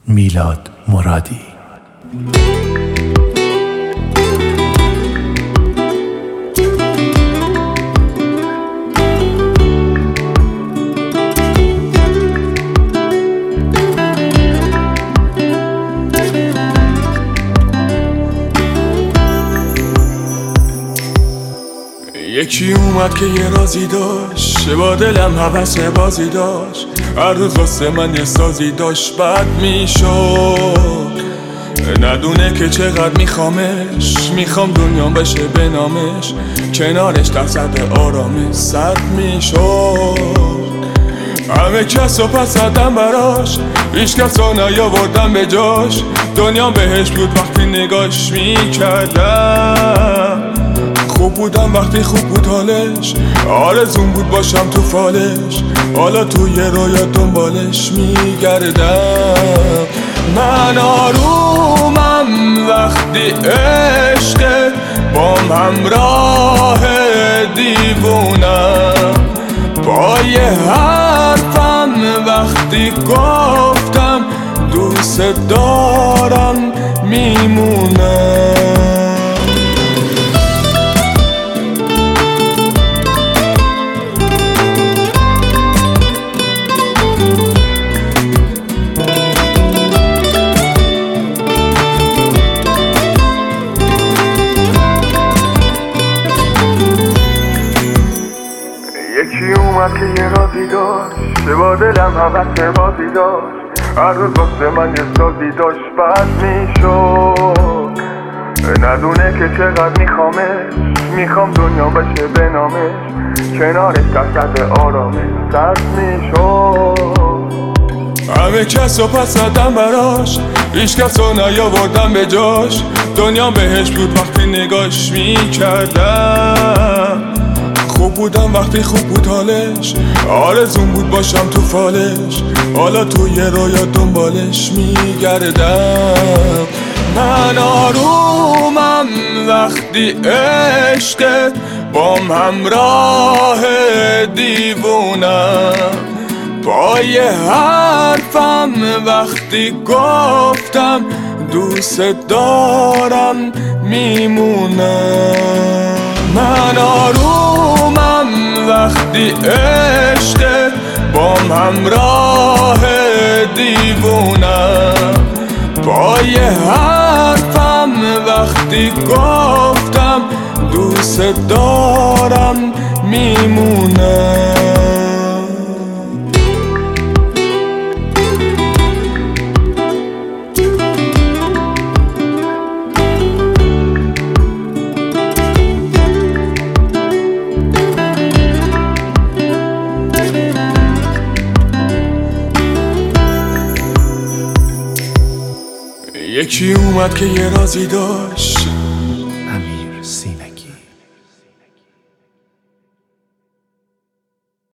میلاد مرادی. یکی اومد که یه رازی داشت، با دلم هوس بازی داشت. هر روز واسه من یه سازی داشت، بد میشد ندونه که چقدر میخوامش. میخوام دنیام بشه به نامش، کنارش در سطح آرامش سرد میشد. همه کس رو پس زدم براش، هیچ کس رو نیاوردم به جاش. دنیام بهش بود وقتی نگاش میکردم. خوب بودم وقتی خوب بود حالش، آرزون بود باشم تو فالش. حالا توی رویا دنبالش میگردم. من آرومم وقتی عشق بام همراه دیوونم. پای حرفم وقتی گفتم دوست دارم میمونم. یکی اومد که یه رازی داشت، با دلم هوس بازی داشت. هر روز واسه من یه سازی داشت، بد میشد ندونه که چقدر میخوامش. میخوام دنیا بشه به نامش، کنارش در سطح آرامش سرد میشد. همه کس رو پس زدم براش، هیچ کس رو نیاوردم به جاش. دنیا بهش بود وقتی نگاش میکردم. خوب بودم وقتی خوب بود حالش، آرزون بود باشم تو فالش. حالا توی رویا دنبالش میگردم. من آرومم وقتی عشق بام همراه دیوونم. پای حرفم وقتی گفتم دوست دارم میمونم. من آرومم وقتی عشق بام همراه دیوونم. پای حرفم وقتی گفتم دوست دارم میمونم. یکی اومد که یه رازی داشت،